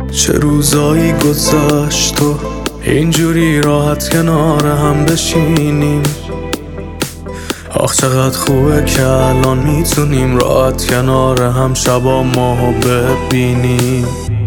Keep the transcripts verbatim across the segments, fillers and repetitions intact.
چه روزایی گذشت تو اینجوری راحت کنار هم بشینیم. آخ چقدر خوبه که الان میتونیم راحت کنار هم شبا ماهو ببینیم.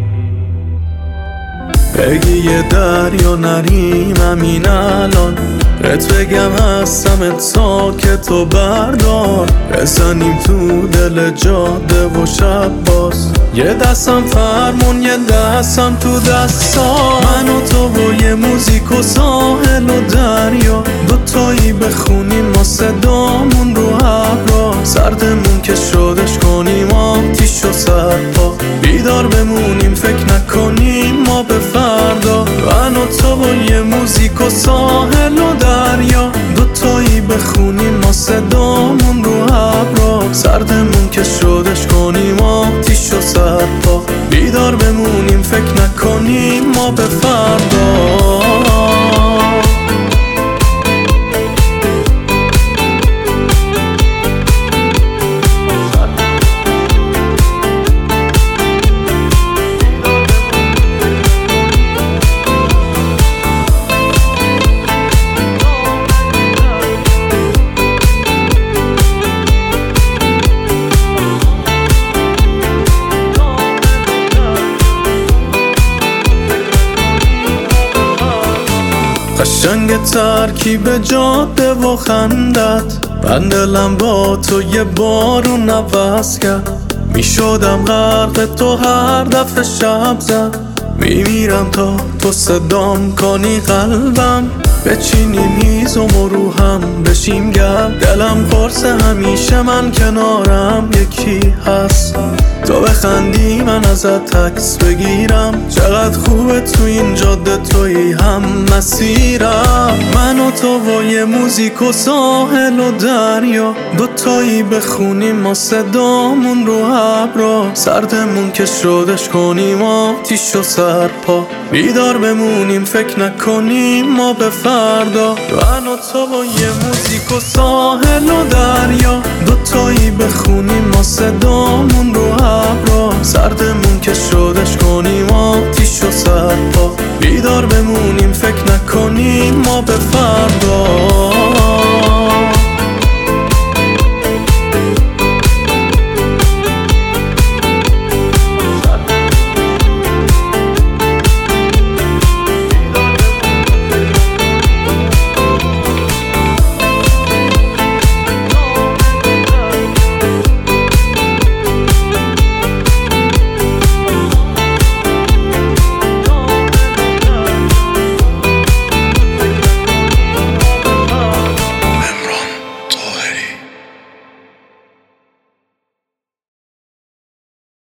بگی یه دریا نریم همین الان، بهت بگم هستم تا که تو بردار. بزنیم تو دل جاده و شب باز، یه دستم فرمون یه دستم تو دستا. من و تو و یه موزیک و ساحل و دریا، دوتایی بخونیم ما صدامون رو ابرا. سردمون که شدش کنیم آتیش و سرپا، بیدار بمونیم فکر نکنیم ما به فردا. من و تو و یه موزیک و ساحل و دریا، دوتایی بخونیم ما صدامون رو ابرا. سردمون که شدش کنیم آتیش و سرپا، بیدار بمونیم فکر نکنیم ما به فردا. قشنگ ترکیب جاده و خندت، من دلم با تو یه بارون عوض کرد. میشدم غرق تو هر دفعه شب زد، میمیرم تا تو صدام کنی قلبم. بچینیم هیزم و رو هم بشیم گرم، دلم پرسه همیشه من کنارم یکی هست. تو بخندی من ازت عکس بگیرم، چقدر خوبه تو این جاده تویی هم مسیرم. من و تو و یه موزیک و ساحل و دریا، دوتایی بخونیم ما صدامون رو ابرا. سردمون که شدش کنیم آتیش و سرپا، بیدار بمونیم فکر نکنیم ما به فردا. من و تو و یه موزیک و ساحل و دریا، دوتایی بخونیم ما صدامون رو ابرا. سرد